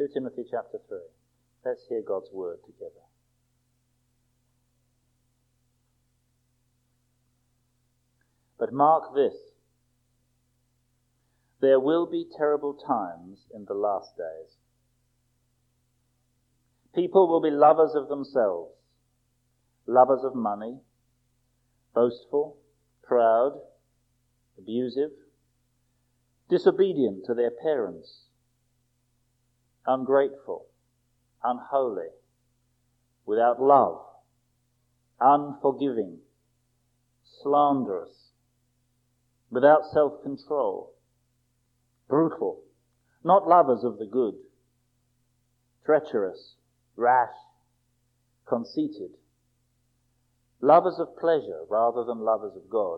2 Timothy chapter 3. Let's hear God's word together. But mark this, there will be terrible times in the last days. People will be lovers of themselves, lovers of money, boastful, proud, abusive, disobedient to their parents, ungrateful, unholy, without love, unforgiving, slanderous, without self-control, brutal, not lovers of the good, treacherous, rash, conceited, lovers of pleasure rather than lovers of God,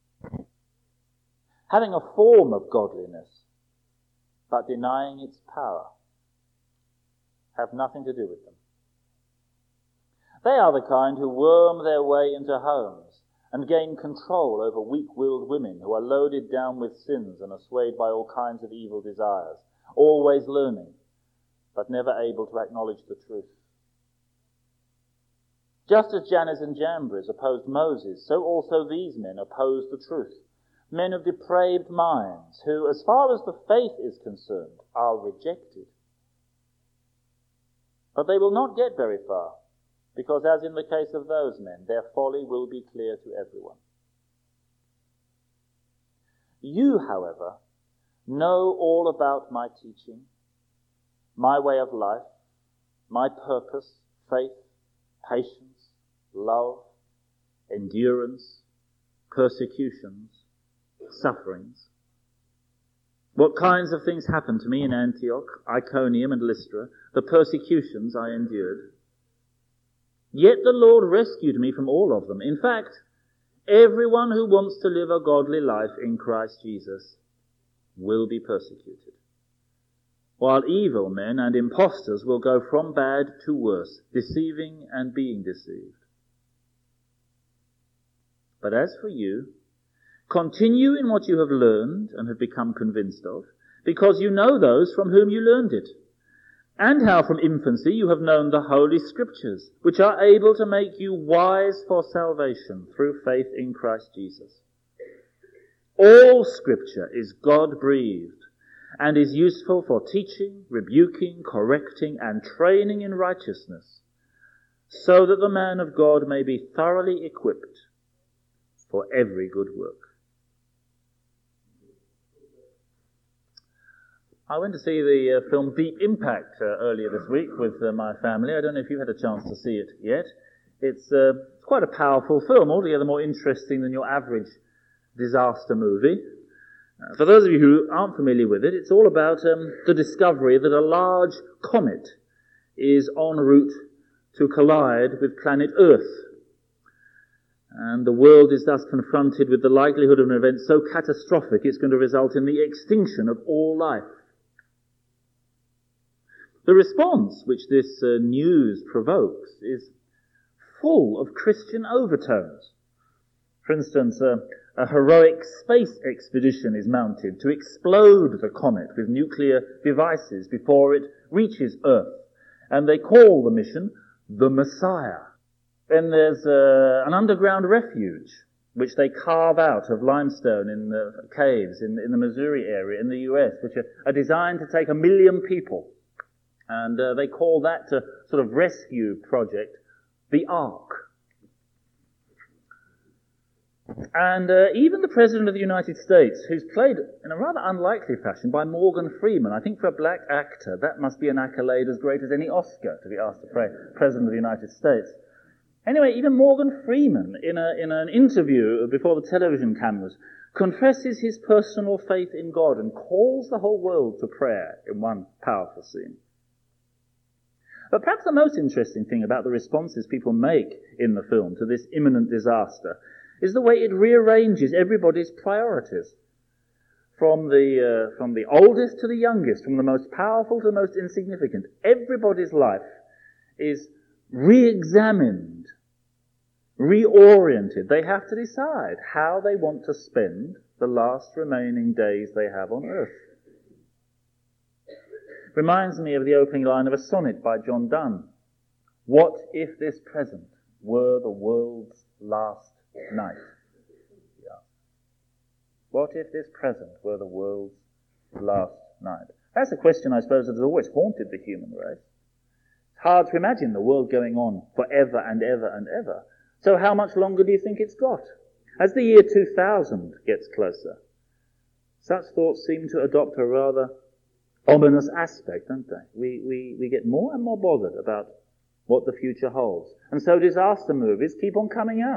having a form of godliness, but denying its power, have nothing to do with them. They are the kind who worm their way into homes and gain control over weak-willed women who are loaded down with sins and are swayed by all kinds of evil desires, always learning, but never able to acknowledge the truth. Just as Jannes and Jambres opposed Moses, so also these men oppose the truth. Men of depraved minds who, as far as the faith is concerned, are rejected. But they will not get very far, because as in the case of those men, their folly will be clear to everyone. You, however, know all about my teaching, my way of life, my purpose, faith, patience, love, endurance, persecutions, sufferings. What kinds of things happened to me in Antioch, Iconium, and Lystra, the persecutions I endured. Yet the Lord rescued me from all of them. In fact, everyone who wants to live a godly life in Christ Jesus will be persecuted, while evil men and impostors will go from bad to worse, deceiving and being deceived. But as for you, continue in what you have learned and have become convinced of, because you know those from whom you learned it, and how from infancy you have known the Holy Scriptures, which are able to make you wise for salvation through faith in Christ Jesus. All Scripture is God-breathed and is useful for teaching, rebuking, correcting, and training in righteousness, so that the man of God may be thoroughly equipped for every good work. I went to see the film Deep Impact earlier this week with my family. I don't know if you've had a chance to see it yet. It's quite a powerful film, altogether more interesting than your average disaster movie. For those of you who aren't familiar with it, it's all about the discovery that a large comet is en route to collide with planet Earth. And the world is thus confronted with the likelihood of an event so catastrophic it's going to result in the extinction of all life. The response which this news provokes is full of Christian overtones. For instance, a heroic space expedition is mounted to explode the comet with nuclear devices before it reaches Earth, and they call the mission the Messiah. Then there's an underground refuge which they carve out of limestone in the caves in the Missouri area in the US, which are designed to take 1 million people. And they call that sort of rescue project the Ark. And even the President of the United States, who's played in a rather unlikely fashion by Morgan Freeman, I think for a black actor, that must be an accolade as great as any Oscar to be asked to play President of the United States. Anyway, even Morgan Freeman, in an interview before the television cameras, confesses his personal faith in God and calls the whole world to prayer in one powerful scene. But perhaps the most interesting thing about the responses people make in the film to this imminent disaster is the way it rearranges everybody's priorities. From the oldest to the youngest, from the most powerful to the most insignificant, everybody's life is re-examined, reoriented. They have to decide how they want to spend the last remaining days they have on earth. reminds me of the opening line of a sonnet by John Donne. What if this present were the world's last night? Yeah. What if this present were the world's last night? That's a question, I suppose, that has always haunted the human race. It's hard to imagine the world going on forever and ever and ever. So how much longer do you think it's got? As the year 2000 gets closer, such thoughts seem to adopt a rather ominous aspect, don't they? We get more and more bothered about what the future holds. And so disaster movies keep on coming out.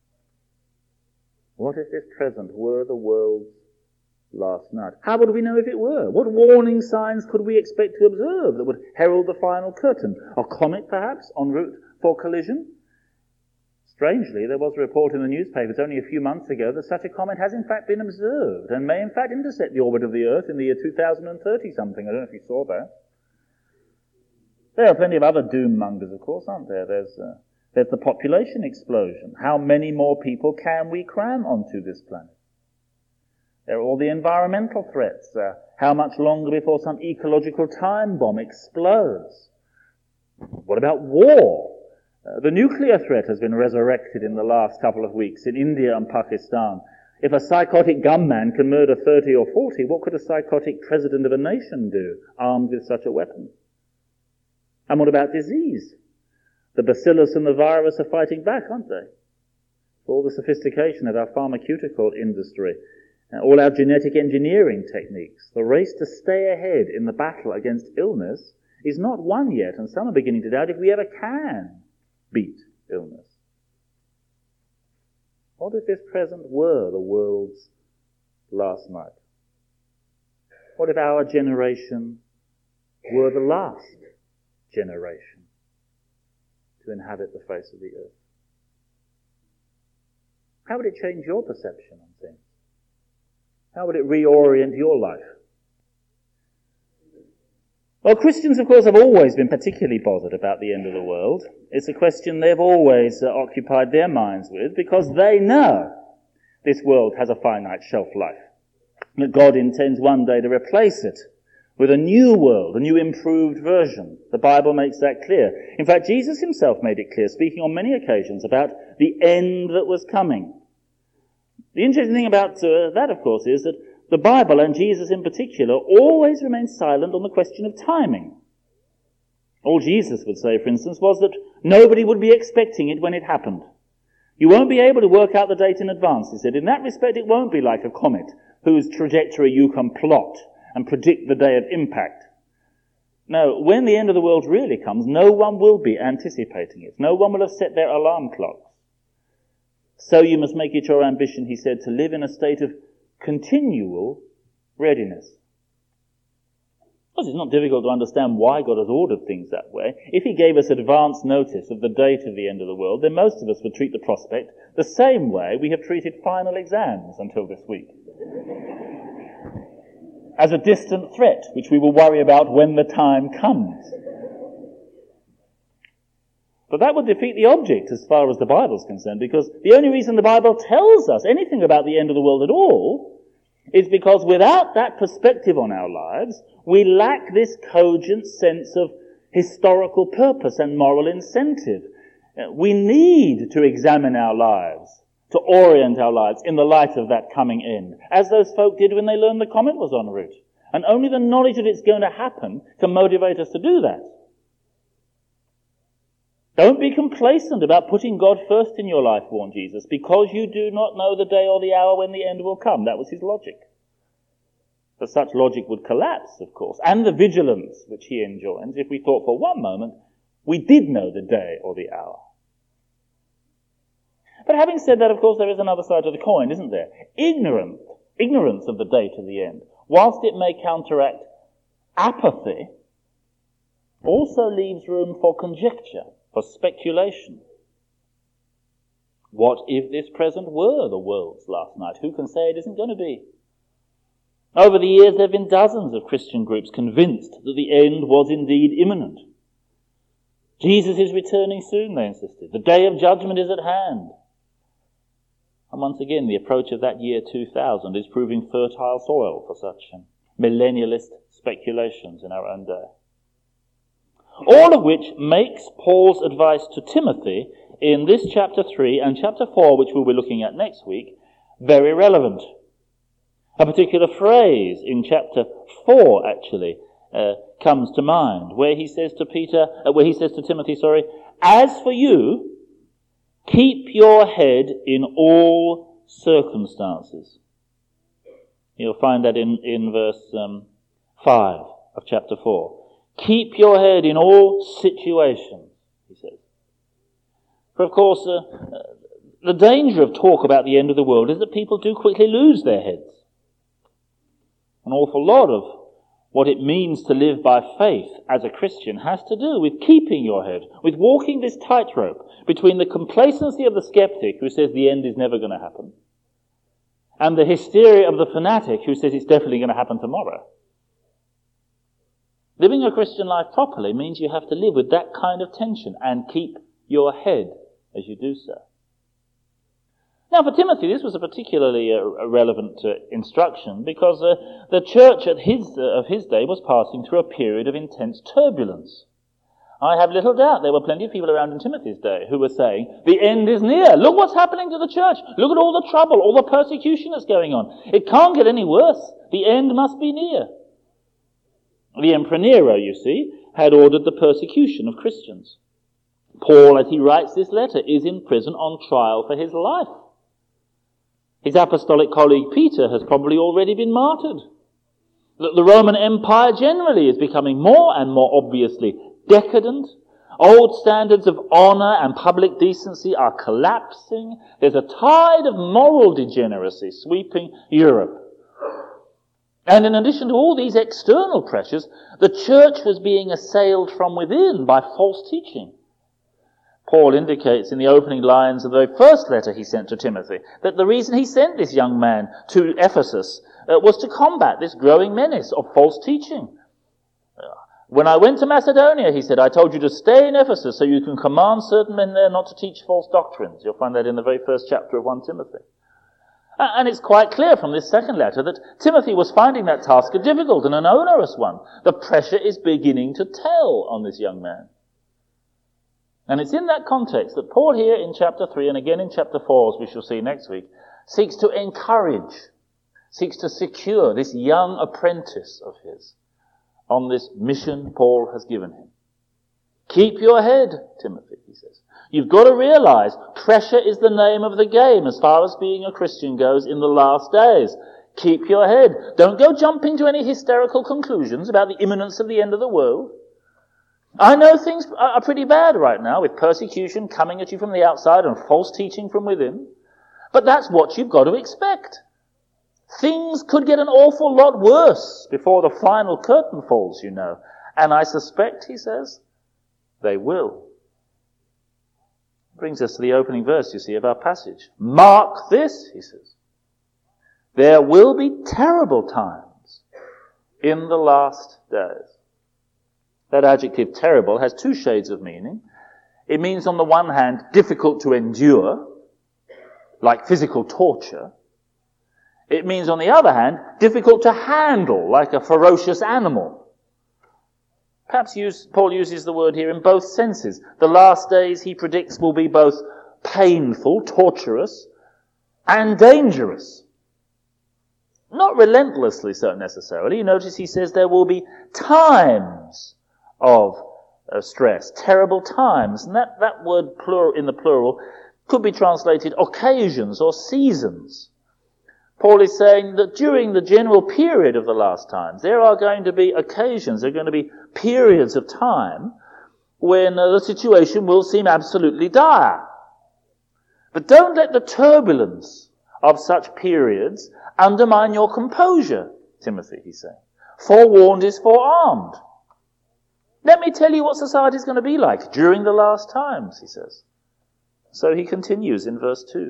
What if this present were the world's last night? How would we know if it were? What warning signs could we expect to observe that would herald the final curtain? A comet, perhaps, en route for collision? Strangely, there was a report in the newspapers only a few months ago that such a comet has in fact been observed and may in fact intersect the orbit of the Earth in the year 2030-something. I don't know if you saw that. There are plenty of other doom mongers, of course, aren't there? There's the population explosion. How many more people can we cram onto this planet? There are all the environmental threats. How much longer before some ecological time bomb explodes? What about war? The nuclear threat has been resurrected in the last couple of weeks in India and Pakistan. If a psychotic gunman can murder 30 or 40, what could a psychotic president of a nation do, armed with such a weapon? And what about disease? The bacillus and the virus are fighting back, aren't they? For all the sophistication of our pharmaceutical industry, all our genetic engineering techniques, the race to stay ahead in the battle against illness is not won yet, and some are beginning to doubt if we ever can beat illness. What if this present were the world's last night? What if our generation were the last generation to inhabit the face of the earth? How would it change your perception on things? How would it reorient your life? Well, Christians, of course, have always been particularly bothered about the end of the world. It's a question they've always occupied their minds with because they know this world has a finite shelf life, that God intends one day to replace it with a new world, a new improved version. The Bible makes that clear. In fact, Jesus himself made it clear, speaking on many occasions about the end that was coming. The interesting thing about that, of course, is that the Bible, and Jesus in particular, always remains silent on the question of timing. All Jesus would say, for instance, was that nobody would be expecting it when it happened. You won't be able to work out the date in advance, he said. In that respect, it won't be like a comet whose trajectory you can plot and predict the day of impact. No, when the end of the world really comes, no one will be anticipating it. No one will have set their alarm clocks. So you must make it your ambition, he said, to live in a state of continual readiness. Of course, it's not difficult to understand why God has ordered things that way. If he gave us advance notice of the date of the end of the world, then most of us would treat the prospect the same way we have treated final exams until this week. As a distant threat, which we will worry about when the time comes. But that would defeat the object as far as the Bible is concerned, because the only reason the Bible tells us anything about the end of the world at all is because without that perspective on our lives, we lack this cogent sense of historical purpose and moral incentive. We need to examine our lives, to orient our lives in the light of that coming end, as those folk did when they learned the comet was en route. And only the knowledge that it's going to happen can motivate us to do that. Don't be complacent about putting God first in your life, warned Jesus, because you do not know the day or the hour when the end will come. That was his logic. But such logic would collapse, of course, and the vigilance which he enjoins if we thought for one moment we did know the day or the hour. But having said that, of course, there is another side to the coin, isn't there? Ignorance of the date of the end, whilst it may counteract apathy, also leaves room for conjecture, for speculation. What if this present were the world's last night? Who can say it isn't going to be? Over the years, there have been dozens of Christian groups convinced that the end was indeed imminent. Jesus is returning soon, they insisted. The day of judgment is at hand. And once again, the approach of that year 2000 is proving fertile soil for such millennialist speculations in our own day. All of which makes Paul's advice to Timothy in this chapter 3 and chapter 4, which we'll be looking at next week, very relevant. A particular phrase in chapter 4, actually, comes to mind, where he says to Timothy, as for you, keep your head in all circumstances. You'll find that in verse 5 of chapter 4. Keep your head in all situations, he says. For of course, the danger of talk about the end of the world is that people do quickly lose their heads. An awful lot of what it means to live by faith as a Christian has to do with keeping your head, with walking this tightrope between the complacency of the skeptic who says the end is never going to happen, and the hysteria of the fanatic who says it's definitely going to happen tomorrow. Living a Christian life properly means you have to live with that kind of tension and keep your head as you do so. Now, for Timothy, this was a particularly relevant instruction because the church of his day was passing through a period of intense turbulence. I have little doubt there were plenty of people around in Timothy's day who were saying, the end is near. Look what's happening to the church. Look at all the trouble, all the persecution that's going on. It can't get any worse. The end must be near. The Emperor Nero, you see, had ordered the persecution of Christians. Paul, as he writes this letter, is in prison on trial for his life. His apostolic colleague Peter has probably already been martyred. The Roman Empire generally is becoming more and more obviously decadent. Old standards of honor and public decency are collapsing. There's a tide of moral degeneracy sweeping Europe. And in addition to all these external pressures, the church was being assailed from within by false teaching. Paul indicates in the opening lines of the very first letter he sent to Timothy that the reason he sent this young man to Ephesus was to combat this growing menace of false teaching. When I went to Macedonia, he said, I told you to stay in Ephesus so you can command certain men there not to teach false doctrines. You'll find that in the very first chapter of 1 Timothy. And it's quite clear from this second letter that Timothy was finding that task a difficult and an onerous one. The pressure is beginning to tell on this young man. And it's in that context that Paul here in chapter 3 and again in chapter 4, as we shall see next week, seeks to encourage, seeks to secure this young apprentice of his on this mission Paul has given him. Keep your head, Timothy, he says. You've got to realize pressure is the name of the game as far as being a Christian goes in the last days. Keep your head. Don't go jumping to any hysterical conclusions about the imminence of the end of the world. I know things are pretty bad right now with persecution coming at you from the outside and false teaching from within. But that's what you've got to expect. Things could get an awful lot worse before the final curtain falls, you know. And I suspect, he says, they will. Brings us to the opening verse, you see, of our passage. Mark this, he says. There will be terrible times in the last days. That adjective terrible has two shades of meaning. It means on the one hand difficult to endure, like physical torture. It means on the other hand difficult to handle, like a ferocious animal. Perhaps Paul uses the word here in both senses. The last days, he predicts, will be both painful, torturous, and dangerous. Not relentlessly so necessarily. You notice he says there will be times of stress, terrible times. And that word plural, in the plural could be translated occasions or seasons. Paul is saying that during the general period of the last times, there are going to be occasions, there are going to be periods of time when the situation will seem absolutely dire. But don't let the turbulence of such periods undermine your composure, Timothy, he's saying. Forewarned is forearmed. Let me tell you what society is going to be like during the last times, he says. So he continues in verse 2.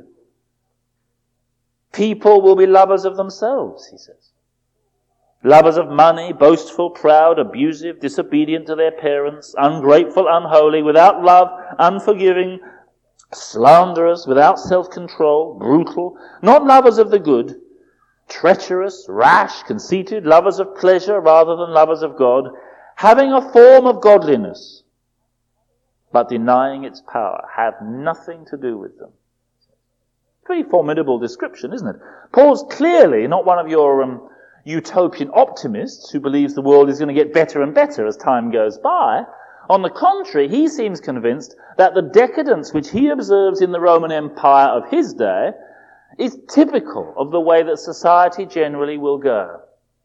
People will be lovers of themselves, he says. Lovers of money, boastful, proud, abusive, disobedient to their parents, ungrateful, unholy, without love, unforgiving, slanderous, without self-control, brutal, not lovers of the good, treacherous, rash, conceited, lovers of pleasure rather than lovers of God, having a form of godliness, but denying its power, have nothing to do with them. Pretty formidable description, isn't it? Paul's clearly not one of your utopian optimists who believes the world is going to get better and better as time goes by. On the contrary, he seems convinced that the decadence which he observes in the Roman Empire of his day is typical of the way that society generally will go.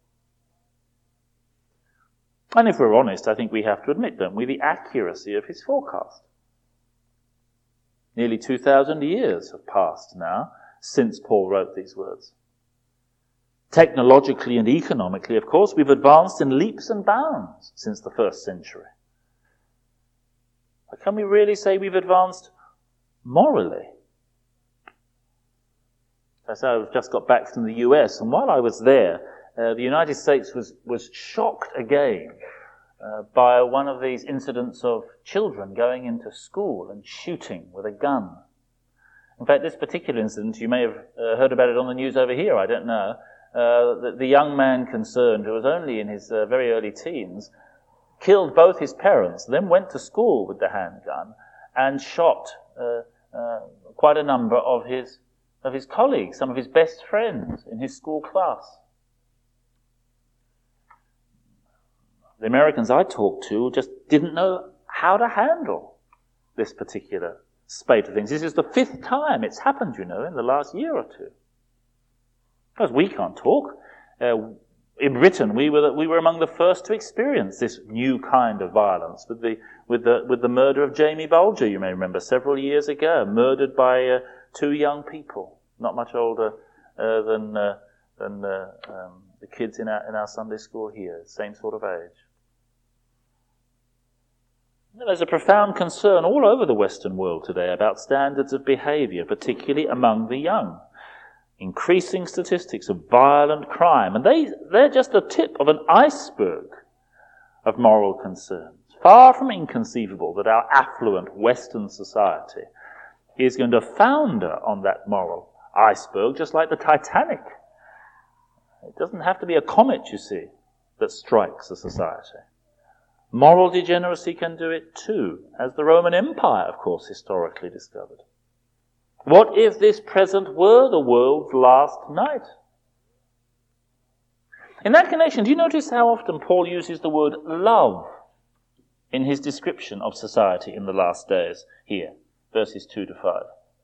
And if we're honest, I think we have to admit, don't we, the accuracy of his forecast. Nearly 2,000 years have passed now since Paul wrote these words. Technologically and economically, of course, we've advanced in leaps and bounds since the first century. But can we really say we've advanced morally? As I've just got back from the US, and while I was there, the United States was shocked again by one of these incidents of children going into school and shooting with a gun. In fact, this particular incident, you may have heard about it on the news over here, I don't know. The young man concerned, who was only in his very early teens, killed both his parents, then went to school with the handgun and shot quite a number of his colleagues, some of his best friends in his school class. The Americans I talked to just didn't know how to handle this particular spate of things. This is the 5th time it's happened, in the last year or two. Because we can't talk. In Britain, we were among the first to experience this new kind of violence with the murder of Jamie Bulger. You may remember several years ago, murdered by 2 young people, not much older than the kids in our Sunday school here, same sort of age. There's a profound concern all over the Western world today about standards of behavior, particularly among the young. Increasing statistics of violent crime, and they're just the tip of an iceberg of moral concerns. Far from inconceivable that our affluent Western society is going to founder on that moral iceberg, just like the Titanic. It doesn't have to be a comet, you see, that strikes a society. Moral degeneracy can do it too, as the Roman Empire, of course, historically discovered. What if this present were the world's last night? In that connection, do you notice how often Paul uses the word love in his description of society in the last days here, verses 2 to 5?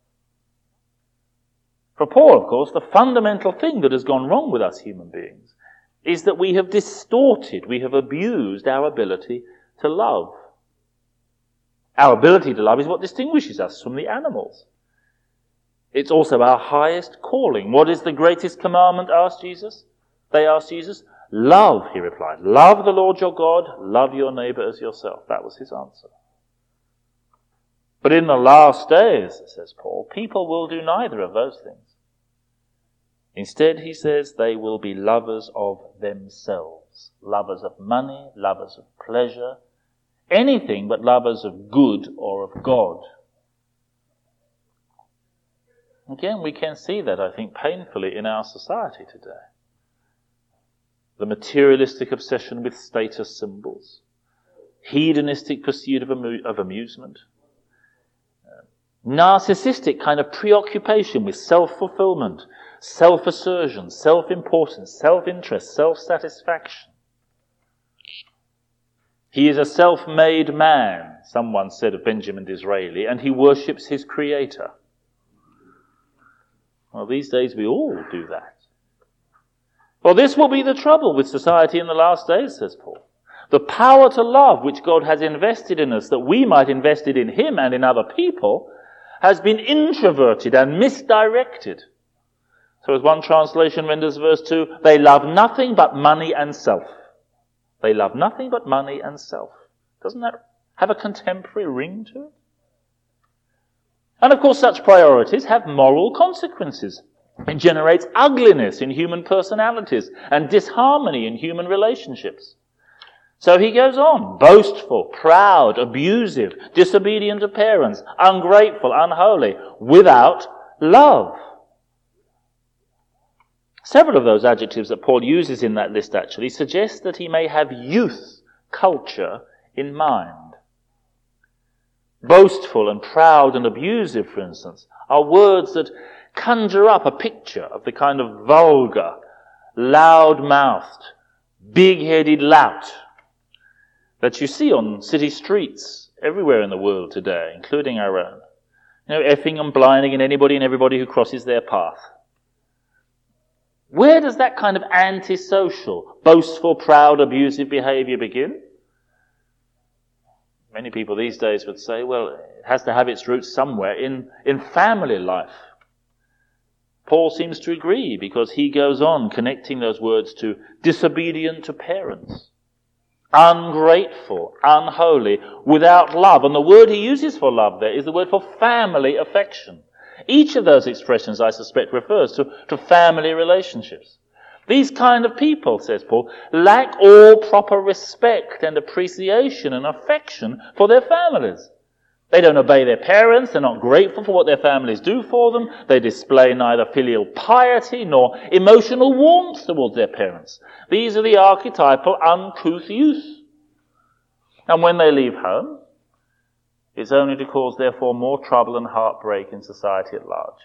For Paul, of course, the fundamental thing that has gone wrong with us human beings is that we have distorted, we have abused our ability to love. Our ability to love is what distinguishes us from the animals. It's also our highest calling. What is the greatest commandment, asked Jesus? They asked Jesus. Love, he replied. Love the Lord your God, love your neighbor as yourself. That was his answer. But in the last days, says Paul, people will do neither of those things. Instead, he says, they will be lovers of themselves, lovers of money, lovers of pleasure, anything but lovers of good or of God. Again, we can see that, I think, painfully in our society today. The materialistic obsession with status symbols, hedonistic pursuit of amusement, narcissistic kind of preoccupation with self-fulfillment, self-assertion, self-importance, self-interest, self-satisfaction. He is a self-made man, someone said of Benjamin Disraeli, and he worships his creator. Well, these days we all do that. Well, this will be the trouble with society in the last days, says Paul. The power to love which God has invested in us, that we might invest it in him and in other people, has been introverted and misdirected. So as one translation renders verse 2, they love nothing but money and self. They love nothing but money and self. Doesn't that have a contemporary ring to it? And of course such priorities have moral consequences. It generates ugliness in human personalities and disharmony in human relationships. So he goes on, boastful, proud, abusive, disobedient to parents, ungrateful, unholy, without love. Several of those adjectives that Paul uses in that list actually suggest that he may have youth culture in mind. Boastful and proud and abusive, for instance, are words that conjure up a picture of the kind of vulgar, loud-mouthed, big-headed lout that you see on city streets everywhere in the world today, including our own. Effing and blinding and anybody and everybody who crosses their path. Where does that kind of antisocial, boastful, proud, abusive behavior begin? Many people these days would say, well, it has to have its roots somewhere in family life. Paul seems to agree because he goes on connecting those words to disobedient to parents, ungrateful, unholy, without love. And the word he uses for love there is the word for family affection. Each of those expressions, I suspect, refers to family relationships. These kind of people, says Paul, lack all proper respect and appreciation and affection for their families. They don't obey their parents, they're not grateful for what their families do for them, they display neither filial piety nor emotional warmth towards their parents. These are the archetypal uncouth youth. And when they leave home, it's only to cause, therefore, more trouble and heartbreak in society at large.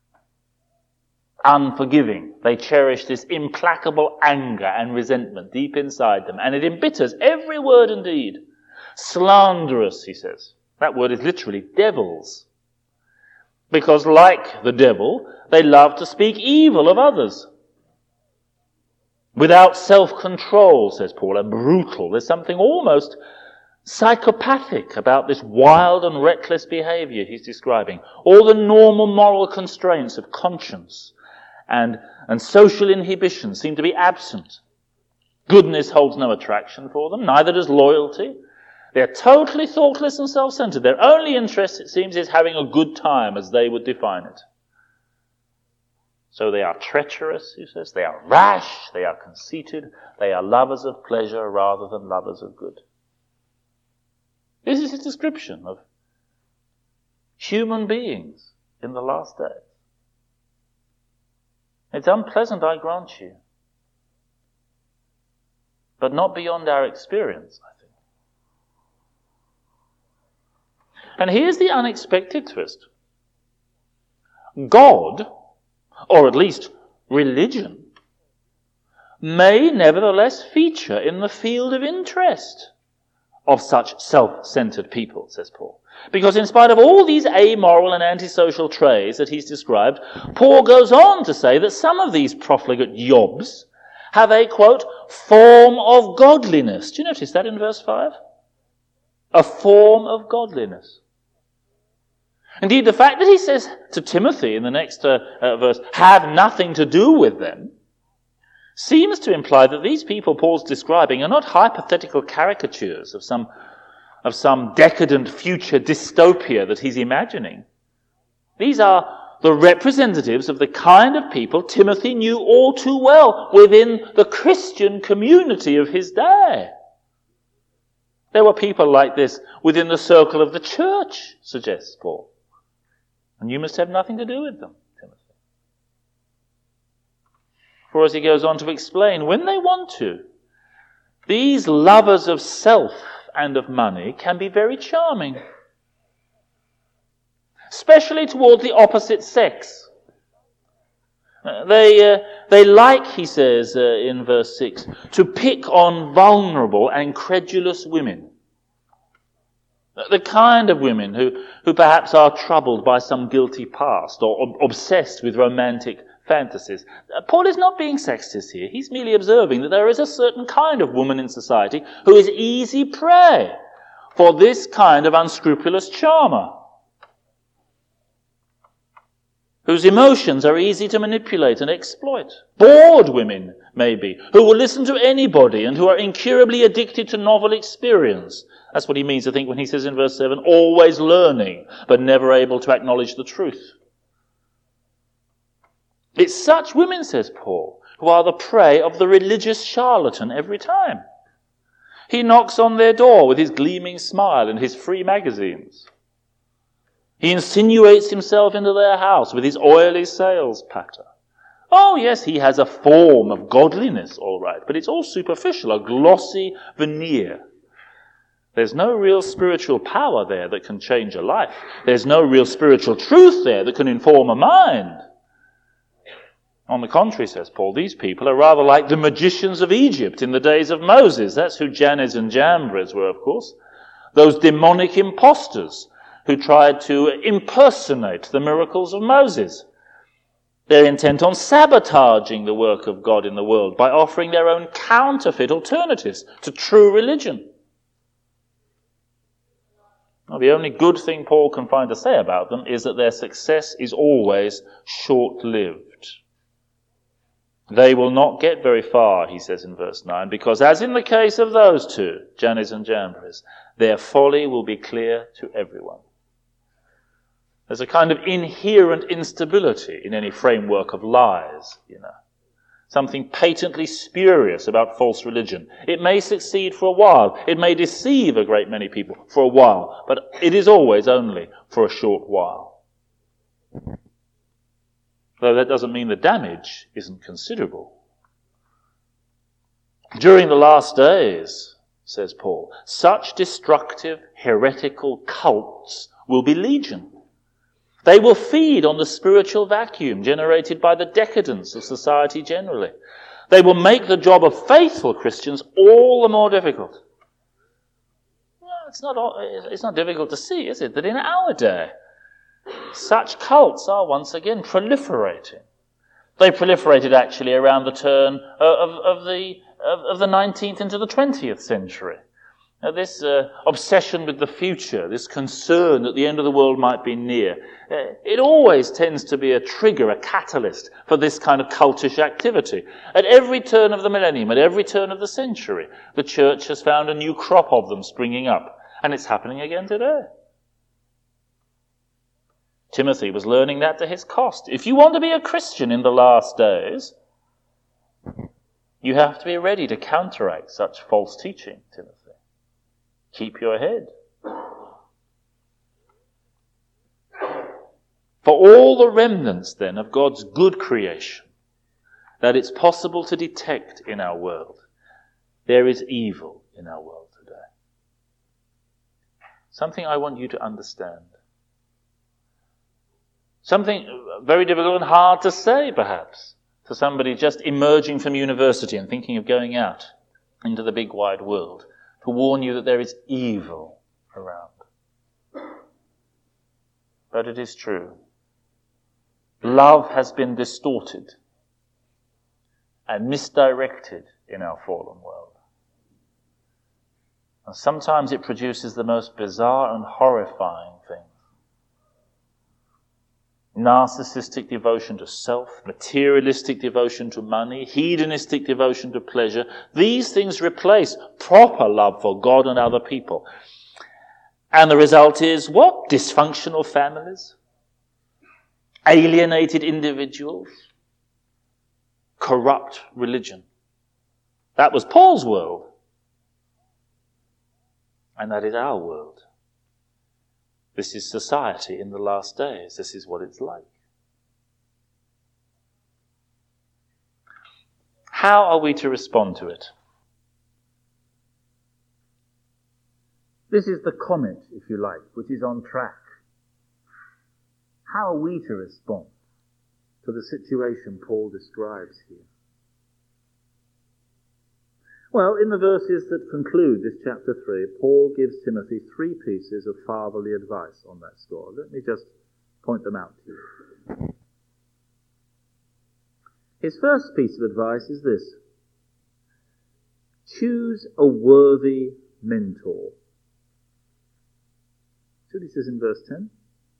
Unforgiving. They cherish this implacable anger and resentment deep inside them, and it embitters every word and deed. Slanderous, he says. That word is literally devils. Because like the devil, they love to speak evil of others. Without self-control, says Paul, and brutal. There's something almost psychopathic about this wild and reckless behavior he's describing. All the normal moral constraints of conscience and social inhibition seem to be absent. Goodness holds no attraction for them, neither does loyalty. They're totally thoughtless and self-centered. Their only interest, it seems, is having a good time, as they would define it. So they are treacherous, he says. They are rash. They are conceited. They are lovers of pleasure rather than lovers of good. This is his description of human beings in the last days. It's unpleasant, I grant you, but not beyond our experience, I think. And here's the unexpected twist. God, or at least religion, may nevertheless feature in the field of interest of such self-centered people, says Paul. Because in spite of all these amoral and antisocial traits that he's described, Paul goes on to say that some of these profligate yobs have a, quote, form of godliness. Do you notice that in verse 5? A form of godliness. Indeed, the fact that he says to Timothy in the next verse, have nothing to do with them, seems to imply that these people Paul's describing are not hypothetical caricatures of some decadent future dystopia that he's imagining. These are the representatives of the kind of people Timothy knew all too well within the Christian community of his day. There were people like this within the circle of the church, suggests Paul. And you must have nothing to do with them, Timothy. For as he goes on to explain, when they want to, these lovers of self and of money can be very charming. Especially toward the opposite sex. They like, he says in verse 6, to pick on vulnerable and credulous women. The kind of women who perhaps are troubled by some guilty past or obsessed with romantic fantasies. Paul is not being sexist here. He's merely observing that there is a certain kind of woman in society who is easy prey for this kind of unscrupulous charmer, whose emotions are easy to manipulate and exploit. Bored women, maybe, who will listen to anybody and who are incurably addicted to novel experience. That's what he means, I think, when he says in verse 7, always learning, but never able to acknowledge the truth. It's such women, says Paul, who are the prey of the religious charlatan every time. He knocks on their door with his gleaming smile and his free magazines. He insinuates himself into their house with his oily sales patter. Oh yes, he has a form of godliness, all right, but it's all superficial, a glossy veneer. There's no real spiritual power there that can change a life. There's no real spiritual truth there that can inform a mind. On the contrary, says Paul, these people are rather like the magicians of Egypt in the days of Moses. That's who Jannes and Jambres were, of course. Those demonic impostors who tried to impersonate the miracles of Moses. They're intent on sabotaging the work of God in the world by offering their own counterfeit alternatives to true religion. Well, the only good thing Paul can find to say about them is that their success is always short-lived. They will not get very far, he says in verse 9, because as in the case of those two, Jannes and Jambres, their folly will be clear to everyone. There's a kind of inherent instability in any framework of lies, Something patently spurious about false religion. It may succeed for a while. It may deceive a great many people for a while. But it is always only for a short while. Though that doesn't mean the damage isn't considerable. During the last days, says Paul, such destructive, heretical cults will be legion. They will feed on the spiritual vacuum generated by the decadence of society generally. They will make the job of faithful Christians all the more difficult. Well, it's not difficult to see, is it, that in our day, such cults are once again proliferating. They proliferated actually around the turn of the 19th into the 20th century. Now, this obsession with the future, this concern that the end of the world might be near, it always tends to be a trigger, a catalyst for this kind of cultish activity. At every turn of the millennium, at every turn of the century, the church has found a new crop of them springing up. And it's happening again today. Timothy was learning that to his cost. If you want to be a Christian in the last days, you have to be ready to counteract such false teaching, Timothy. Keep your head. For all the remnants, then, of God's good creation that it's possible to detect in our world, there is evil in our world today. Something I want you to understand. Something very difficult and hard to say, perhaps, to somebody just emerging from university and thinking of going out into the big wide world, to warn you that there is evil around. But it is true. Love has been distorted and misdirected in our fallen world. And sometimes it produces the most bizarre and horrifying things. Narcissistic devotion to self, materialistic devotion to money, hedonistic devotion to pleasure. These things replace proper love for God and other people. And the result is what? Dysfunctional families, alienated individuals, corrupt religion. That was Paul's world. And that is our world. This is society in the last days. This is what it's like. How are we to respond to it? This is the comet, if you like, which is on track. How are we to respond to the situation Paul describes here? Well, in the verses that conclude this chapter 3, Paul gives Timothy 3 pieces of fatherly advice on that score. Let me just point them out to you. His first piece of advice is this: choose a worthy mentor. See what he says in verse 10?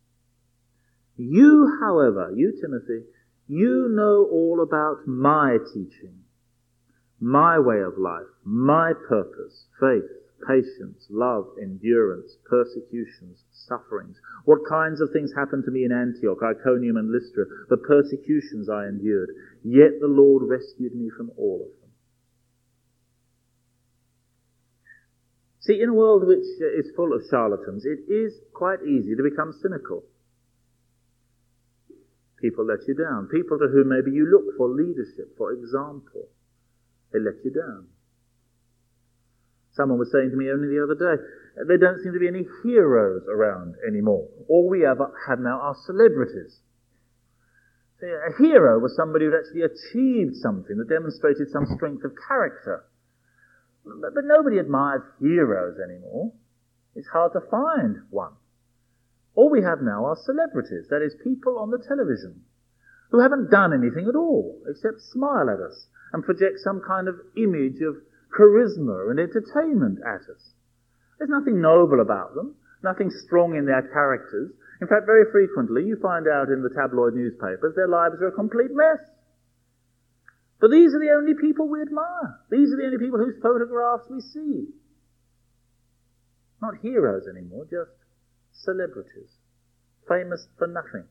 You, however, you, Timothy, you know all about my teaching, my way of life, my purpose, faith, patience, love, endurance, persecutions, sufferings. What kinds of things happened to me in Antioch, Iconium and Lystra, the persecutions I endured. Yet the Lord rescued me from all of them. See, in a world which is full of charlatans, it is quite easy to become cynical. People let you down. People to whom maybe you look for leadership, for example, they let you down. Someone was saying to me only the other day, there don't seem to be any heroes around anymore. All we have now are celebrities. A hero was somebody who had actually achieved something that demonstrated some strength of character. But nobody admires heroes anymore. It's hard to find one. All we have now are celebrities, that is, people on the television, who haven't done anything at all except smile at us and project some kind of image of charisma and entertainment at us. There's nothing noble about them, nothing strong in their characters. In fact, very frequently you find out in the tabloid newspapers their lives are a complete mess. But these are the only people we admire. These are the only people whose photographs we see. Not heroes anymore, just celebrities, famous for nothing.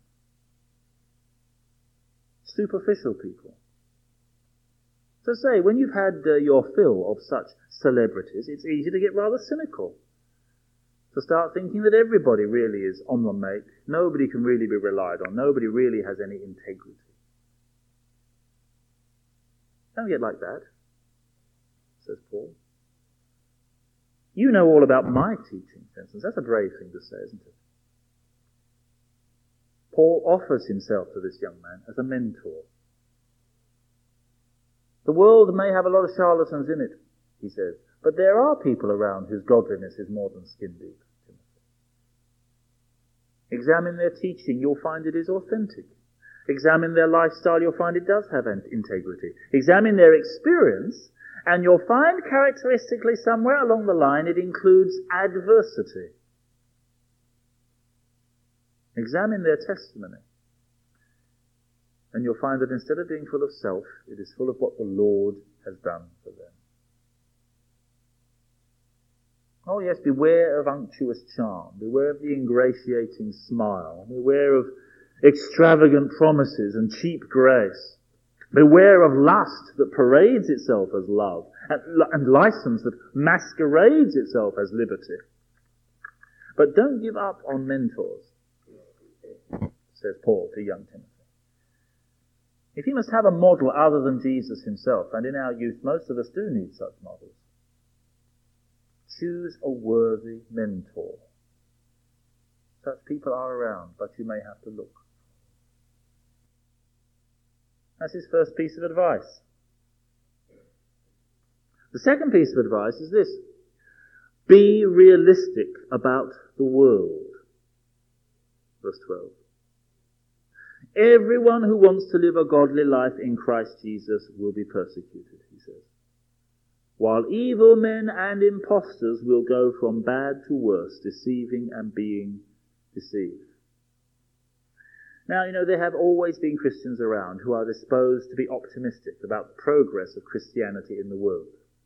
Superficial people. So say, when you've had your fill of such celebrities, it's easy to get rather cynical. To start thinking that everybody really is on the make, nobody can really be relied on, nobody really has any integrity. Don't get like that, says Paul. You know all about my teaching, for instance. That's a brave thing to say, isn't it? Paul offers himself to this young man as a mentor. The world may have a lot of charlatans in it, he says, but there are people around whose godliness is more than skin deep. Examine their teaching, you'll find it is authentic. Examine their lifestyle, you'll find it does have integrity. Examine their experience, and you'll find characteristically somewhere along the line it includes adversity. Examine their testimony, and you'll find that instead of being full of self, it is full of what the Lord has done for them. Oh yes, beware of unctuous charm, beware of the ingratiating smile, beware of extravagant promises and cheap grace. Beware of lust that parades itself as love, and license that masquerades itself as liberty. But don't give up on mentors, says Paul to young Timothy. If you must have a model other than Jesus himself, and in our youth most of us do need such models, choose a worthy mentor. Such people are around, but you may have to look. That's his first piece of advice. The second piece of advice is this: be realistic about the world. Verse 12. Everyone who wants to live a godly life in Christ Jesus will be persecuted, he says. While evil men and impostors will go from bad to worse, deceiving and being deceived. Now, there have always been Christians around who are disposed to be optimistic about the progress of Christianity in the world.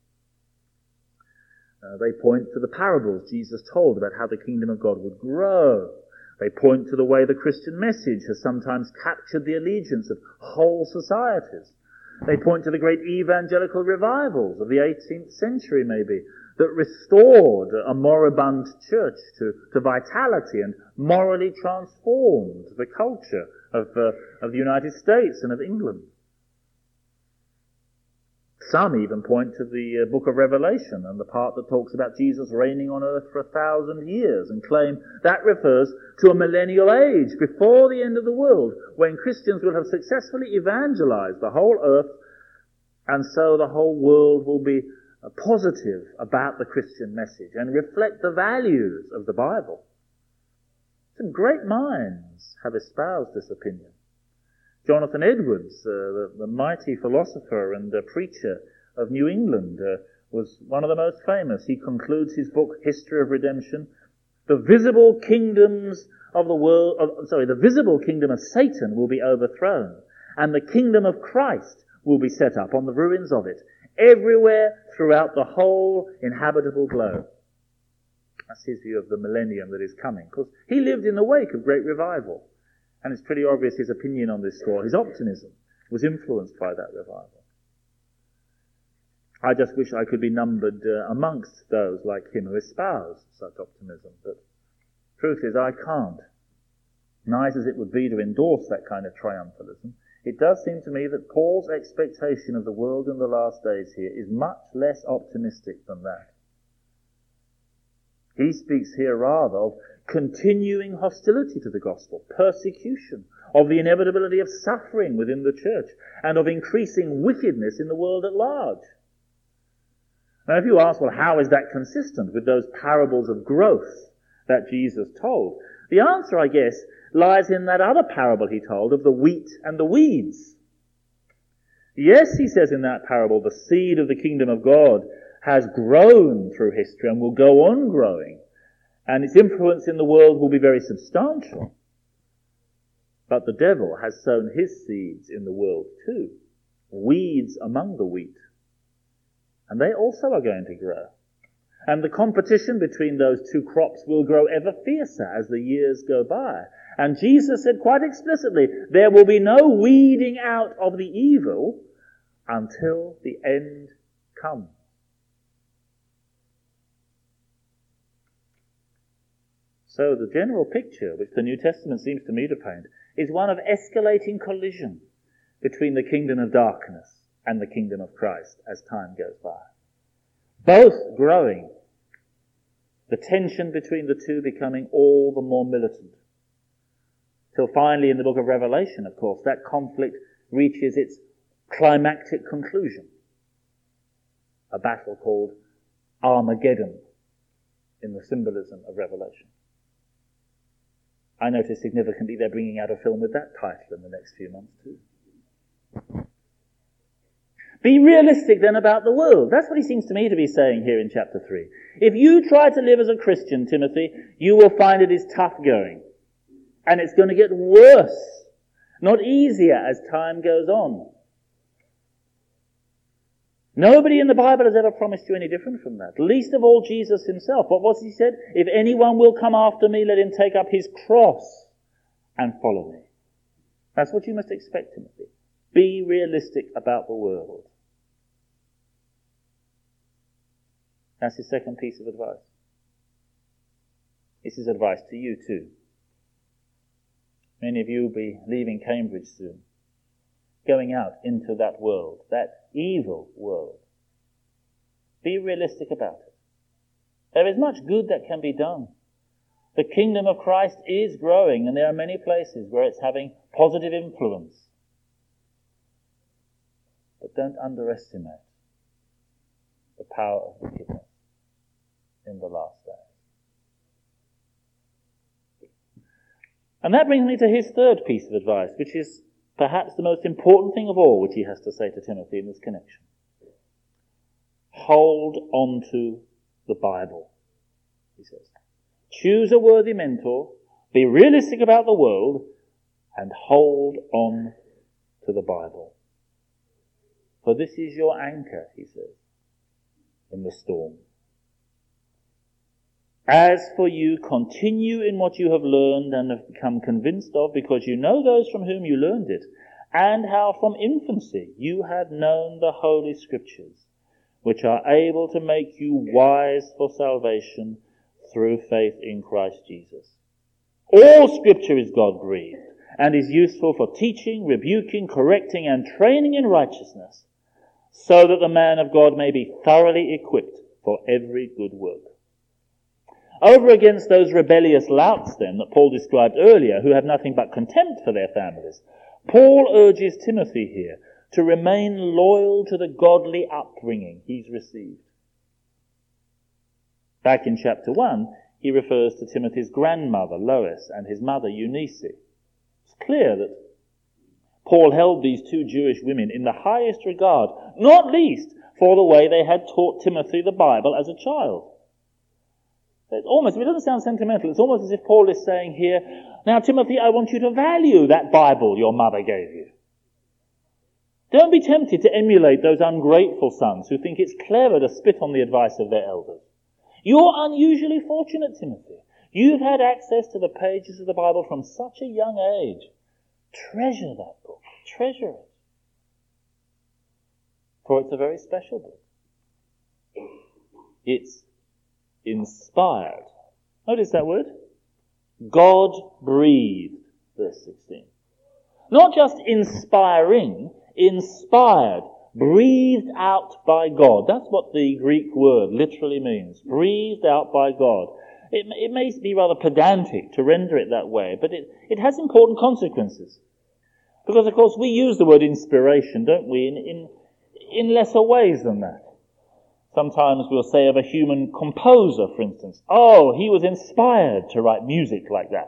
They point to the parables Jesus told about how the kingdom of God would grow. They point to the way the Christian message has sometimes captured the allegiance of whole societies. They point to the great evangelical revivals of the 18th century, maybe, that restored a moribund church to vitality and morally transformed the culture of the United States and of England. Some even point to the book of Revelation and the part that talks about Jesus reigning on earth for 1,000 years and claim that refers to a millennial age before the end of the world, when Christians will have successfully evangelized the whole earth, and so the whole world will be positive about the Christian message and reflect the values of the Bible. Some great minds have espoused this opinion. Jonathan Edwards, the mighty philosopher and preacher of New England, was one of the most famous. He concludes his book, History of Redemption, the visible kingdoms of the world, the visible kingdom of Satan will be overthrown, and the kingdom of Christ will be set up on the ruins of it, everywhere throughout the whole inhabitable globe. That's his view of the millennium that is coming, because he lived in the wake of great revival. And it's pretty obvious his opinion on this score, his optimism, was influenced by that revival. I just wish I could be numbered amongst those like him who espouse such optimism, but truth is I can't. nice as it would be to endorse that kind of triumphalism, it does seem to me that Paul's expectation of the world in the last days here is much less optimistic than that. He speaks here rather of continuing hostility to the gospel, persecution, of the inevitability of suffering within the church, and of increasing wickedness in the world at large. Now, if you ask, well, how is that consistent with those parables of growth that Jesus told? The answer, I guess, lies in that other parable he told of the wheat and the weeds. Yes, he says in that parable, the seed of the kingdom of God has grown through history and will go on growing, and its influence in the world will be very substantial. But the devil has sown his seeds in the world too, weeds among the wheat. And they also are going to grow. And the competition between those two crops will grow ever fiercer as the years go by. And Jesus said quite explicitly, there will be no weeding out of the evil until the end comes. So the general picture which the New Testament seems to me to paint is one of escalating collision between the kingdom of darkness and the kingdom of Christ as time goes by. Both growing, the tension between the two becoming all the more militant. Till finally in the book of Revelation, of course, that conflict reaches its climactic conclusion. A battle called Armageddon in the symbolism of Revelation. I notice significantly they're bringing out a film with that title in the next few months too. Be realistic then about the world. That's what he seems to me to be saying here in chapter 3. If you try to live as a Christian, Timothy, you will find it is tough going. And it's going to get worse, not easier as time goes on. Nobody in the Bible has ever promised you any different from that. Least of all Jesus himself. What was he said? If anyone will come after me, let him take up his cross and follow me. That's what you must expect, Timothy. Be realistic about the world. That's his second piece of advice. This is advice to you too. Many of you will be leaving Cambridge soon, going out into that world, that evil world. Be realistic about it. There is much good that can be done. The kingdom of Christ is growing, and there are many places where it's having positive influence. But don't underestimate the power of wickedness in the last days. And that brings me to his third piece of advice, which is perhaps the most important thing of all which he has to say to Timothy in this connection. Hold on to the Bible, he says. Choose a worthy mentor, be realistic about the world, and hold on to the Bible. For this is your anchor, he says, in the storm. As for you, continue in what you have learned and have become convinced of, because you know those from whom you learned it, and how from infancy you have known the Holy Scriptures, which are able to make you wise for salvation through faith in Christ Jesus. All Scripture is God-breathed, and is useful for teaching, rebuking, correcting, and training in righteousness, so that the man of God may be thoroughly equipped for every good work. Over against those rebellious louts, then, that Paul described earlier, who have nothing but contempt for their families, Paul urges Timothy here to remain loyal to the godly upbringing he's received. Back in chapter 1, he refers to Timothy's grandmother, Lois, and his mother, Eunice. It's clear that Paul held these two Jewish women in the highest regard, not least for the way they had taught Timothy the Bible as a child. It's almost, if it doesn't sound sentimental, it's almost as if Paul is saying here, now Timothy, I want you to value that Bible your mother gave you. Don't be tempted to emulate those ungrateful sons who think it's clever to spit on the advice of their elders. You're unusually fortunate, Timothy. You've had access to the pages of the Bible from such a young age. Treasure that book. Treasure it. For it's a very special book. It's inspired. Notice that word. God-breathed verse 16. Not just inspiring, inspired, breathed out by God. That's what the Greek word literally means. Breathed out by God. It may be rather pedantic to render it that way, but it has important consequences. Because, of course, we use the word inspiration, don't we, in lesser ways than that. Sometimes we'll say of a human composer, for instance, oh, he was inspired to write music like that.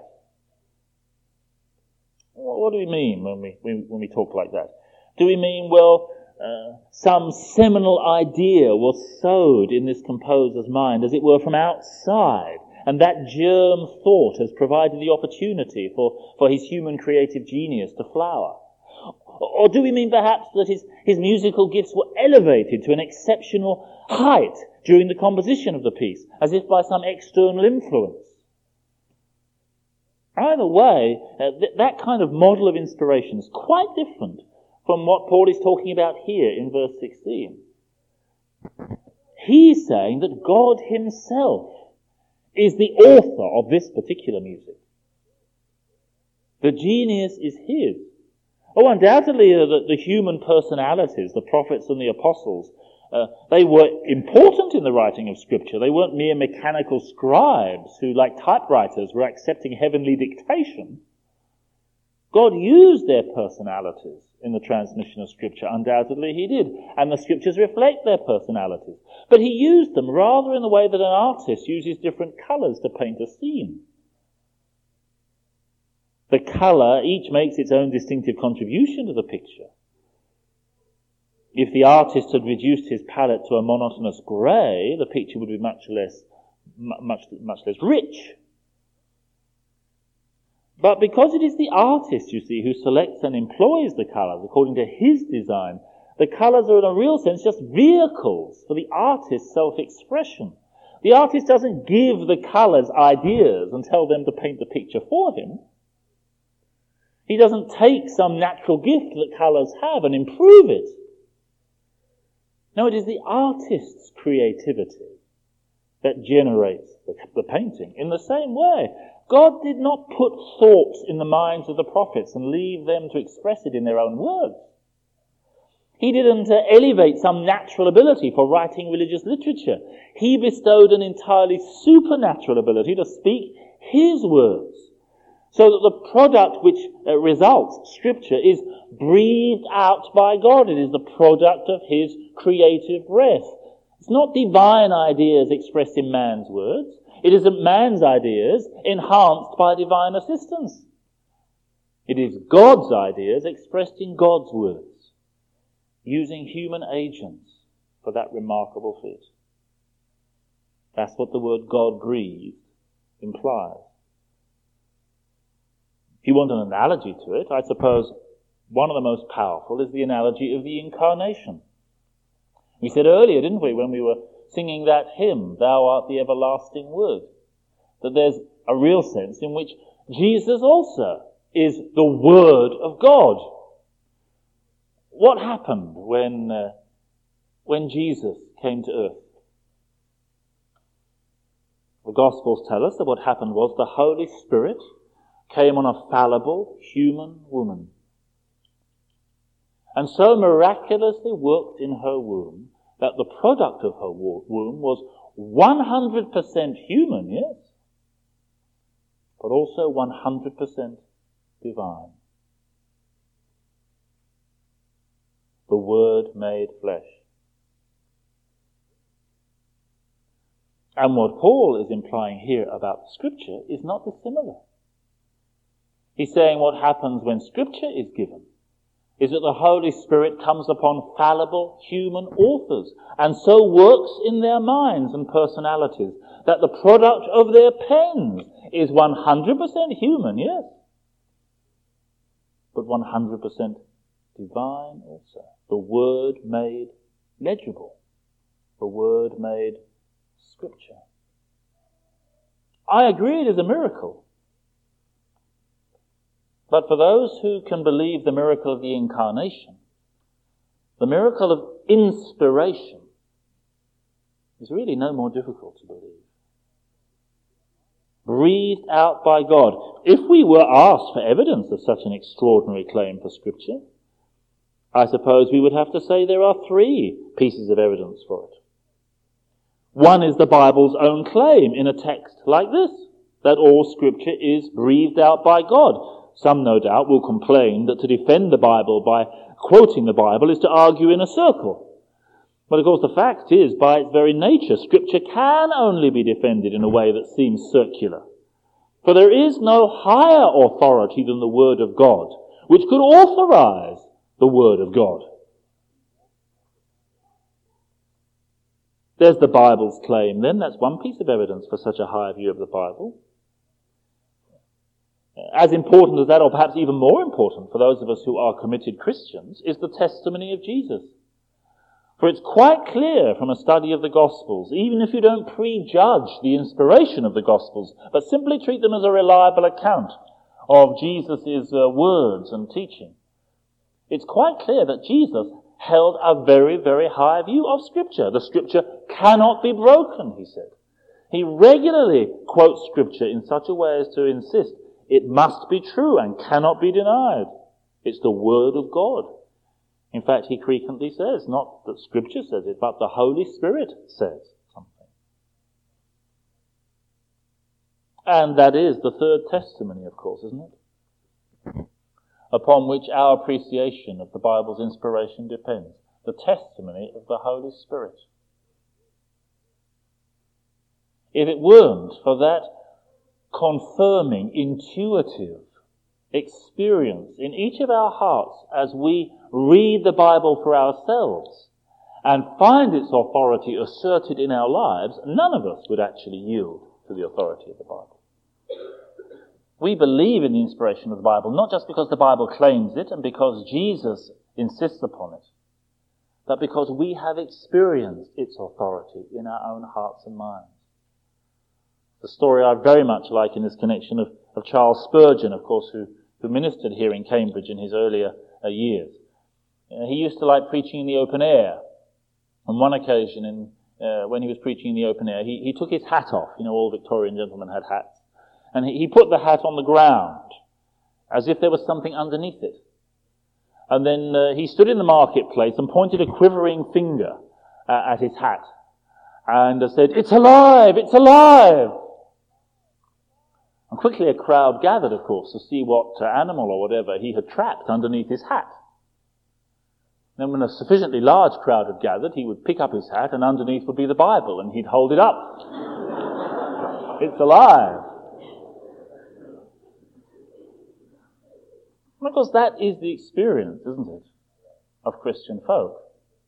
What do we mean when we talk like that? Do we mean, well, some seminal idea was sowed in this composer's mind, as it were, from outside, and that germ thought has provided the opportunity for his human creative genius to flower? Or do we mean perhaps that his musical gifts were elevated to an exceptional height during the composition of the piece, as if by some external influence? Either way, that kind of model of inspiration is quite different from what Paul is talking about here in verse 16. He's saying that God himself is the author of this particular music. The genius is his. Oh, undoubtedly the human personalities, the prophets and the apostles, they were important in the writing of Scripture. They weren't mere mechanical scribes who, like typewriters, were accepting heavenly dictation. God used their personalities in the transmission of Scripture. Undoubtedly he did. And the Scriptures reflect their personalities. But he used them rather in the way that an artist uses different colours to paint a scene. The colour each makes its own distinctive contribution to the picture. If the artist had reduced his palette to a monotonous grey, the picture would be much less rich. But because it is the artist, you see, who selects and employs the colours according to his design, the colours are in a real sense just vehicles for the artist's self-expression. The artist doesn't give the colours ideas and tell them to paint the picture for him. He doesn't take some natural gift that colours have and improve it. No, it is the artist's creativity that generates the painting. In the same way, God did not put thoughts in the minds of the prophets and leave them to express it in their own words. He didn't elevate some natural ability for writing religious literature. He bestowed an entirely supernatural ability to speak his words, so that the product which results, Scripture, is breathed out by God. It is the product of his creative breath. It's not divine ideas expressed in man's words. It isn't man's ideas enhanced by divine assistance. It is God's ideas expressed in God's words, using human agents for that remarkable feat. That's what the word God-breathed implies. If you want an analogy to it, I suppose one of the most powerful is the analogy of the Incarnation. We said earlier, didn't we, when we were singing that hymn, Thou art the everlasting Word, that there's a real sense in which Jesus also is the Word of God. What happened when Jesus came to earth? The Gospels tell us that what happened was the Holy Spirit came on a fallible human woman, and so miraculously worked in her womb that the product of her womb was 100% human, yes, but also 100% divine. The Word made flesh. And what Paul is implying here about Scripture is not dissimilar. He's saying what happens when Scripture is given is that the Holy Spirit comes upon fallible human authors and so works in their minds and personalities that the product of their pens is 100% human, yes, but 100% divine also. The Word made legible. The Word made Scripture. I agree it is a miracle. But for those who can believe the miracle of the Incarnation, the miracle of inspiration is really no more difficult to believe. breathed out by God. If we were asked for evidence of such an extraordinary claim for Scripture, I suppose we would have to say there are three pieces of evidence for it. One is the Bible's own claim in a text like this, that all Scripture is breathed out by God. Some, no doubt, will complain that to defend the Bible by quoting the Bible is to argue in a circle. But of course the fact is, by its very nature, Scripture can only be defended in a way that seems circular. For there is no higher authority than the Word of God, which could authorize the Word of God. There's the Bible's claim then. That's one piece of evidence for such a high view of the Bible. As important as that, or perhaps even more important for those of us who are committed Christians, is the testimony of Jesus. For it's quite clear from a study of the Gospels, even if you don't prejudge the inspiration of the Gospels, but simply treat them as a reliable account of Jesus' words and teaching, it's quite clear that Jesus held a very, very high view of Scripture. The Scripture cannot be broken, he said. He regularly quotes Scripture in such a way as to insist it must be true and cannot be denied. It's the Word of God. In fact, he frequently says, not that Scripture says it, but the Holy Spirit says something. And that is the third testimony, of course, isn't it? Upon which our appreciation of the Bible's inspiration depends. The testimony of the Holy Spirit. If it weren't for that confirming, intuitive experience in each of our hearts as we read the Bible for ourselves and find its authority asserted in our lives, none of us would actually yield to the authority of the Bible. We believe in the inspiration of the Bible, not just because the Bible claims it and because Jesus insists upon it, but because we have experienced its authority in our own hearts and minds. The story I very much like in this connection of Charles Spurgeon, of course, who ministered here in Cambridge in his earlier years. He used to like preaching in the open air. On one occasion, when he was preaching in the open air, he took his hat off. You know, all Victorian gentlemen had hats. And he put the hat on the ground, as if there was something underneath it. And then he stood in the marketplace and pointed a quivering finger at his hat, and said, "It's alive! It's alive!" And quickly a crowd gathered, of course, to see what animal or whatever he had trapped underneath his hat. Then when a sufficiently large crowd had gathered, he would pick up his hat, and underneath would be the Bible, and he'd hold it up. It's alive. And of course, that is the experience, isn't it, of Christian folk.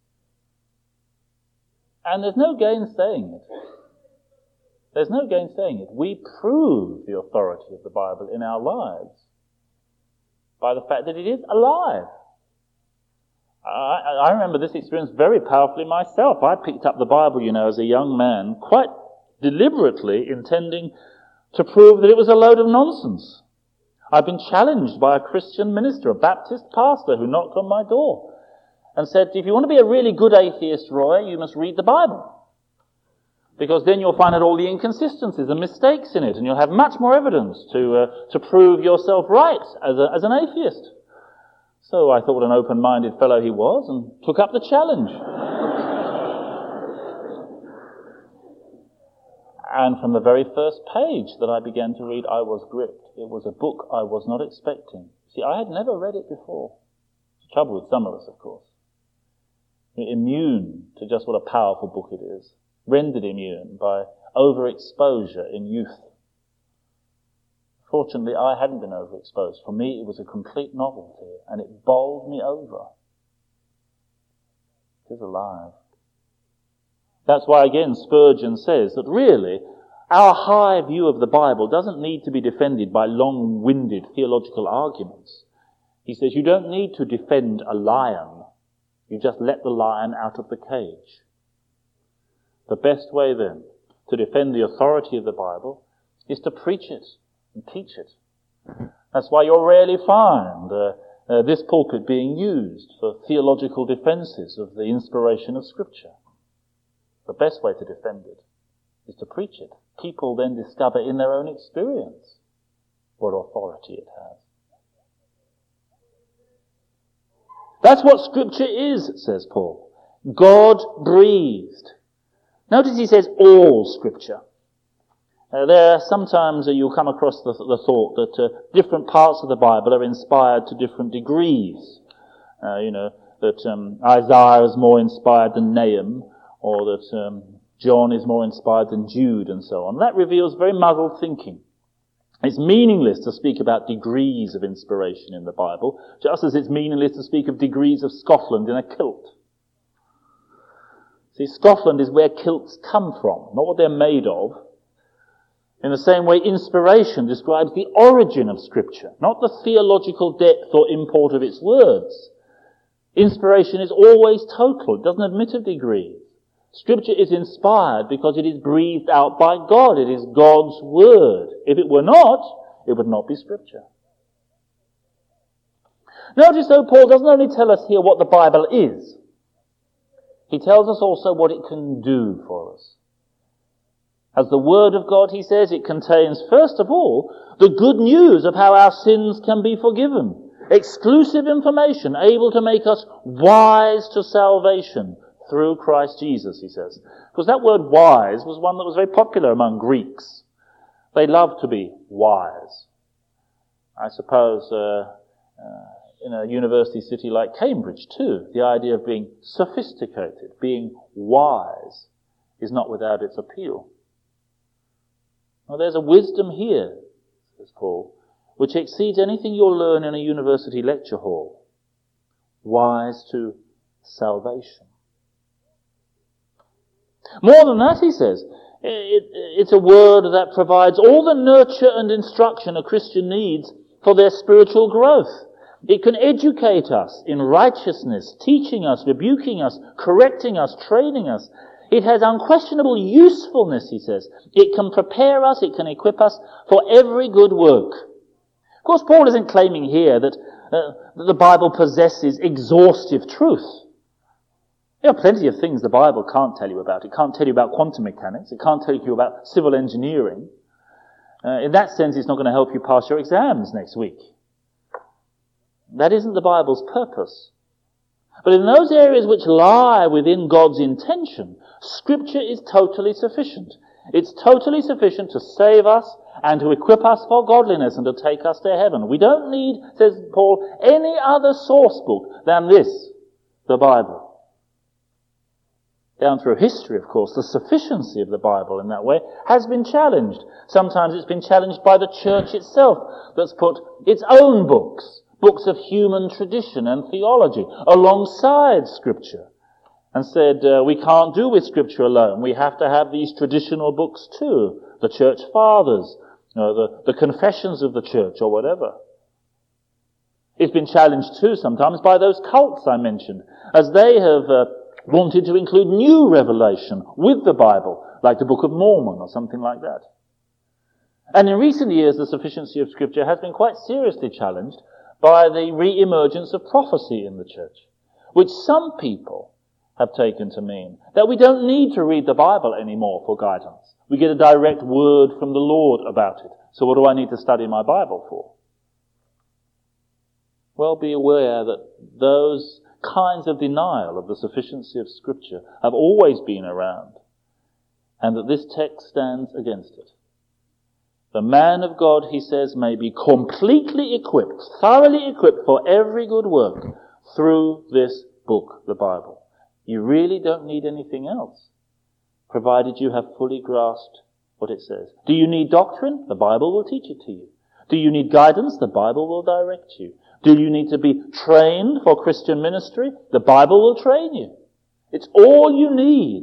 And there's no gainsaying it. There's no gainsaying it. We prove the authority of the Bible in our lives by the fact that it is alive. I remember this experience very powerfully myself. I picked up the Bible, as a young man, quite deliberately intending to prove that it was a load of nonsense. I'd been challenged by a Christian minister, a Baptist pastor, who knocked on my door and said, "If you want to be a really good atheist, Roy, you must read the Bible. Because then you'll find out all the inconsistencies and mistakes in it, and you'll have much more evidence to prove yourself right as an atheist." So I thought what an open-minded fellow he was and took up the challenge. And from the very first page that I began to read, I was gripped. It was a book I was not expecting. See, I had never read it before. The trouble with some of us, of course. We're immune to just what a powerful book it is. Rendered immune by overexposure in youth. Fortunately, I hadn't been overexposed. For me, it was a complete novelty, and it bowled me over. It is alive. That's why, again, Spurgeon says that really, our high view of the Bible doesn't need to be defended by long-winded theological arguments. He says you don't need to defend a lion. You just let the lion out of the cage. The best way, then, to defend the authority of the Bible is to preach it and teach it. That's why you'll rarely find this pulpit being used for theological defenses of the inspiration of Scripture. The best way to defend it is to preach it people then discover in their own experience what authority it has. That's what Scripture is, says Paul. God breathed. Notice he says all Scripture. There sometimes you'll come across the thought that different parts of the Bible are inspired to different degrees. That Isaiah is more inspired than Nahum, or that John is more inspired than Jude, and so on. That reveals very muddled thinking. It's meaningless to speak about degrees of inspiration in the Bible, just as it's meaningless to speak of degrees of Scotland in a kilt. See, Scotland is where kilts come from, not what they're made of. In the same way, inspiration describes the origin of Scripture, not the theological depth or import of its words. Inspiration is always total. It doesn't admit of degrees. Scripture is inspired because it is breathed out by God. It is God's Word. If it were not, it would not be Scripture. Notice, though, Paul doesn't only tell us here what the Bible is. He tells us also what it can do for us. As the Word of God, he says, it contains, first of all, the good news of how our sins can be forgiven. Exclusive information able to make us wise to salvation through Christ Jesus, he says. Because that word wise was one that was very popular among Greeks. They loved to be wise. I suppose in a university city like Cambridge too, the idea of being sophisticated, being wise, is not without its appeal. Well, there's a wisdom here, says Paul, which exceeds anything you'll learn in a university lecture hall. Wise to salvation. More than that, he says, it's a word that provides all the nurture and instruction a Christian needs for their spiritual growth. It can educate us in righteousness, teaching us, rebuking us, correcting us, training us. It has unquestionable usefulness, he says. It can prepare us, it can equip us for every good work. Of course, Paul isn't claiming here that the Bible possesses exhaustive truth. There are plenty of things the Bible can't tell you about. It can't tell you about quantum mechanics. It can't tell you about civil engineering. In that sense, it's not going to help you pass your exams next week. That isn't the Bible's purpose. But in those areas which lie within God's intention, Scripture is totally sufficient. It's totally sufficient to save us and to equip us for godliness and to take us to heaven. We don't need, says Paul, any other source book than this, the Bible. Down through history, of course, the sufficiency of the Bible in that way has been challenged. Sometimes it's been challenged by the church itself that's put its own books of human tradition and theology alongside Scripture and said, we can't do with Scripture alone. We have to have these traditional books too. The church fathers, the confessions of the church or whatever. It's been challenged too sometimes by those cults I mentioned, as they have wanted to include new revelation with the Bible, like the Book of Mormon or something like that. And in recent years, the sufficiency of Scripture has been quite seriously challenged by the re-emergence of prophecy in the church, which some people have taken to mean that we don't need to read the Bible anymore for guidance. We get a direct word from the Lord about it. So what do I need to study my Bible for? Well, be aware that those kinds of denial of the sufficiency of Scripture have always been around, and that this text stands against it. The man of God, he says, may be completely equipped, thoroughly equipped for every good work through this book, the Bible. You really don't need anything else, provided you have fully grasped what it says. Do you need doctrine? The Bible will teach it to you. Do you need guidance? The Bible will direct you. Do you need to be trained for Christian ministry? The Bible will train you. It's all you need.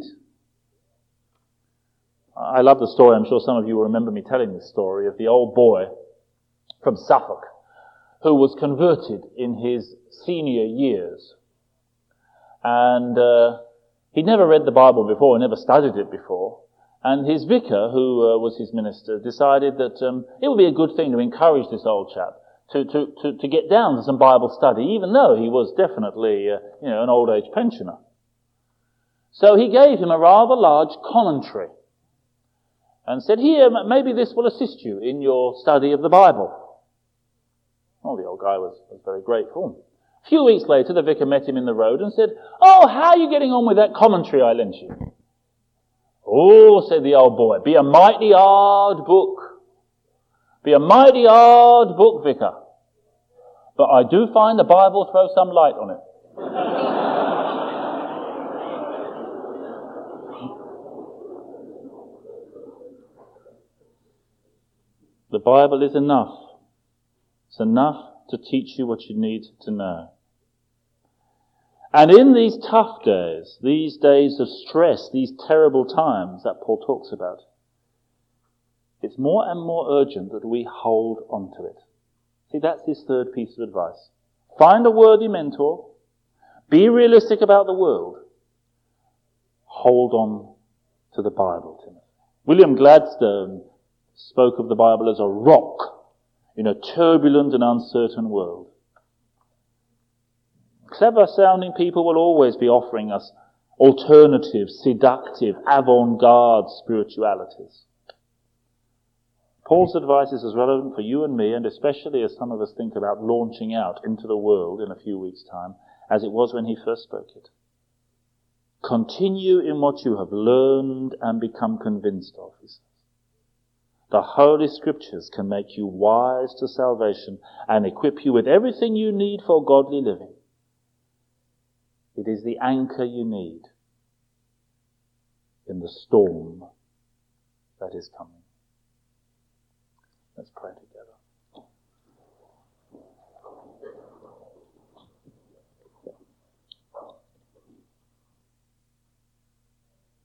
I love the story. I'm sure some of you will remember me telling this story of the old boy from Suffolk who was converted in his senior years. And he'd never read the Bible before, never studied it before. And his vicar, who was his minister, decided that it would be a good thing to encourage this old chap to get down to some Bible study, even though he was definitely an old age pensioner. So he gave him a rather large commentary. and said, "Here, maybe this will assist you in your study of the Bible." Well, the old guy was very grateful. A few weeks later, the vicar met him in the road and said, "Oh, how are you getting on with that commentary I lent you?" "Oh," said the old boy, "be a mighty hard book. Be a mighty hard book, vicar. But I do find the Bible throws some light on it." The Bible is enough. It's enough to teach you what you need to know. And in these tough days, these days of stress, these terrible times that Paul talks about, it's more and more urgent that we hold on to it. See, that's his third piece of advice. Find a worthy mentor. Be realistic about the world. Hold on to the Bible, Timothy. William Gladstone spoke of the Bible as a rock in a turbulent and uncertain world. Clever-sounding people will always be offering us alternative, seductive, avant-garde spiritualities. Paul's advice is as relevant for you and me, and especially as some of us think about launching out into the world in a few weeks' time, as it was when he first spoke it. Continue in what you have learned and become convinced of, he says. The Holy Scriptures can make you wise to salvation and equip you with everything you need for godly living. It is the anchor you need in the storm that is coming. Let's pray together.